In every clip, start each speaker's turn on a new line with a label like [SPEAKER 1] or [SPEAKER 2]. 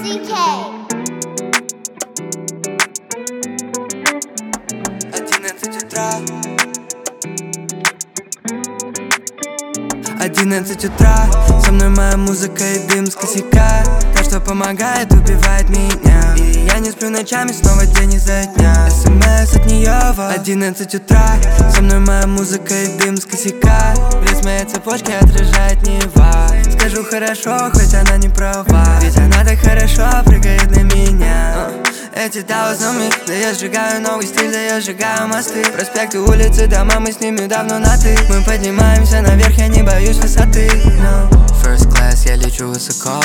[SPEAKER 1] LDK.
[SPEAKER 2] 11 утра. 11 утра. Со мной моя музыка и дым с косяка. То, что помогает, убивает меня. И я не сплю ночами, снова день изо дня. СМС от нее в 11 утра. Со мной моя музыка и дым с косяка. Блеск моей цепочки отражает Нева. Скажу хорошо, хоть она не права. Ведь она так хорошо прыгает на меня. Эти таузами, да я сжигаю новый стиль, да я сжигаю мосты. Проспекты, улицы, дома, мы с ними давно на ты. Мы поднимаемся наверх, я не боюсь высоты, no. First class, я лечу высоко,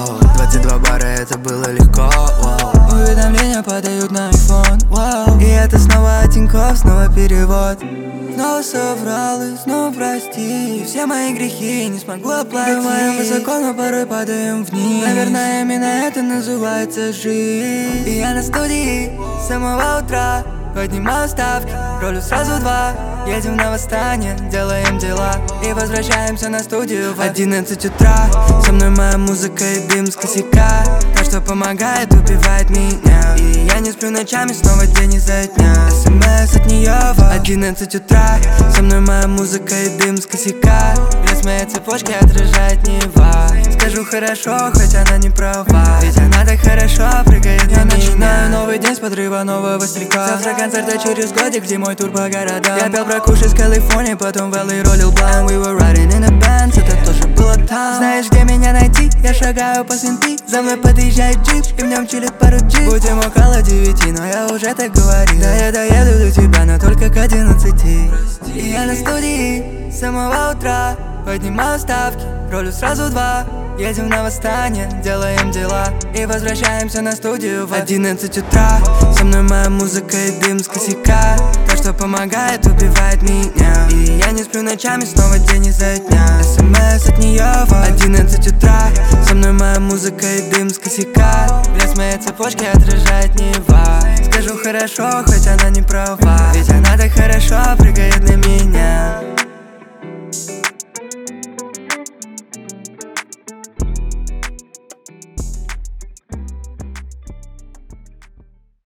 [SPEAKER 2] 22 бара, это было легко, Уведомления подают на iPhone, И это снова от Тинькофф, снова перевод. Снова соврал и снова прости. Все мои грехи не смогу оплатить. Думаем высоко, но порой падаем вниз. Наверное, именно это называется жизнь. И я на студии с самого утра поднимаю ставки, ролю сразу два. Едем на восстание, делаем дела и возвращаемся на студию в 11 утра. Со мной моя музыка и дым с косяка. То, что помогает, убивает меня. И я не сплю ночами, снова день изо дня. СМС от нее в 11 утра. Со мной моя музыка и дым с косяка. Блеск моей цепочки отражает Нева. Скажу хорошо, хоть она не права. Ведь она так хорошо прыгает на меня. Я начинаю новый день с подрыва нового стрика. Завтра концерт, а через годик, где мой тур по городам. Я пел про куш из Калифорнии, потом в LA ролил блайн. We were riding in a Benz, это тоже было там. Знаешь, где меня найти? Я шагаю по свинты. За мной подъезжает джип, и в нем чилит пару джип. Будем около 9, но я уже так говорил. Да я доеду до тебя, но только к 11. И я на студии с самого утра поднимаю ставки, ролю сразу два. Едем на восстание, делаем дела и возвращаемся на студию в 11 утра. Со мной моя музыка и дым с косяка. То, что помогает, убивает меня. И я не сплю ночами, снова день изо дня. СМС от нее в 11 утра. Со мной моя музыка и дым с косяка. Блеск моей цепочки отражает Нева. Скажу хорошо, хоть она не права. Ведь она так хорошо прыгает